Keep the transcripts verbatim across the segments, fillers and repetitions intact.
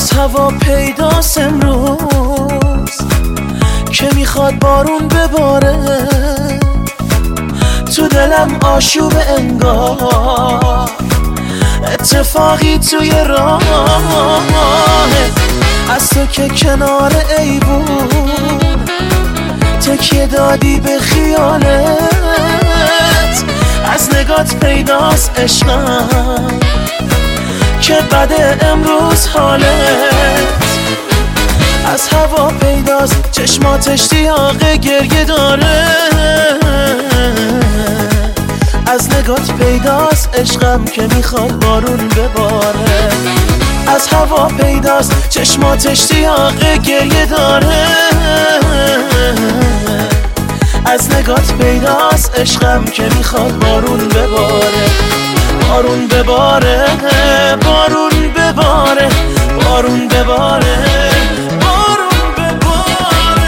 از هوا پیداست امروز که میخواد بارون بباره، تو دلم آشوب انگار اتفاقی توی راه، از تو که کنار ایوون تکیه دادی به خیالت، از نگات پیداست عشقم که بده امروز حالت، از هوا پیداست چشمات اشتیاق گریه داره، از نگات پیداست عشقم که میخواد بارون بباره، از هوا پیداست چشمات اشتیاق گریه داره، از نگات پیداست عشقم که میخواد بارون بباره، بارون بباره، بارون بباره، بارون بباره، بارون بباره.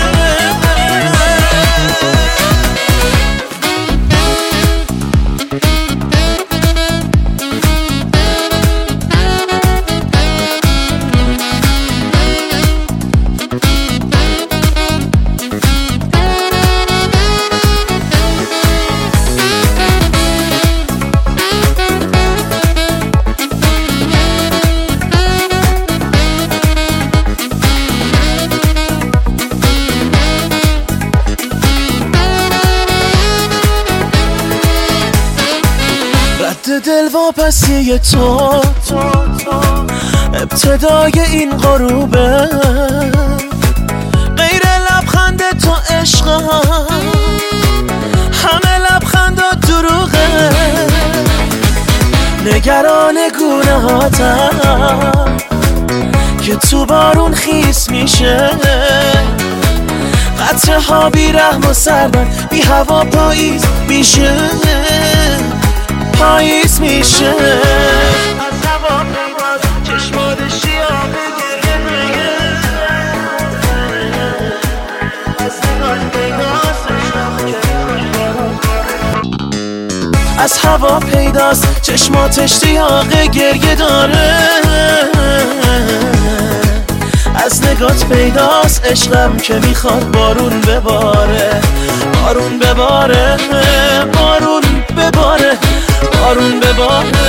دل واپسی تو ابتدای این غروبه، غیر لبخند تو عشقم همه لبخندات دروغه، نگران گونه‌هاتم که تو بارون خیس میشه، قطره ها بی رحم و سربند بی هوا پاییز میشه، پاییز میشه، از هوا پیداست چشمات اشتیاق گریه میگه، از نگات پیداست عشقم که از هوا پیداست چشمات اشتیاق گریه داره، از نگات پیداست عشقم که میخواد بارون بباره، بارون بباره، بارون بباره، بارون بباره.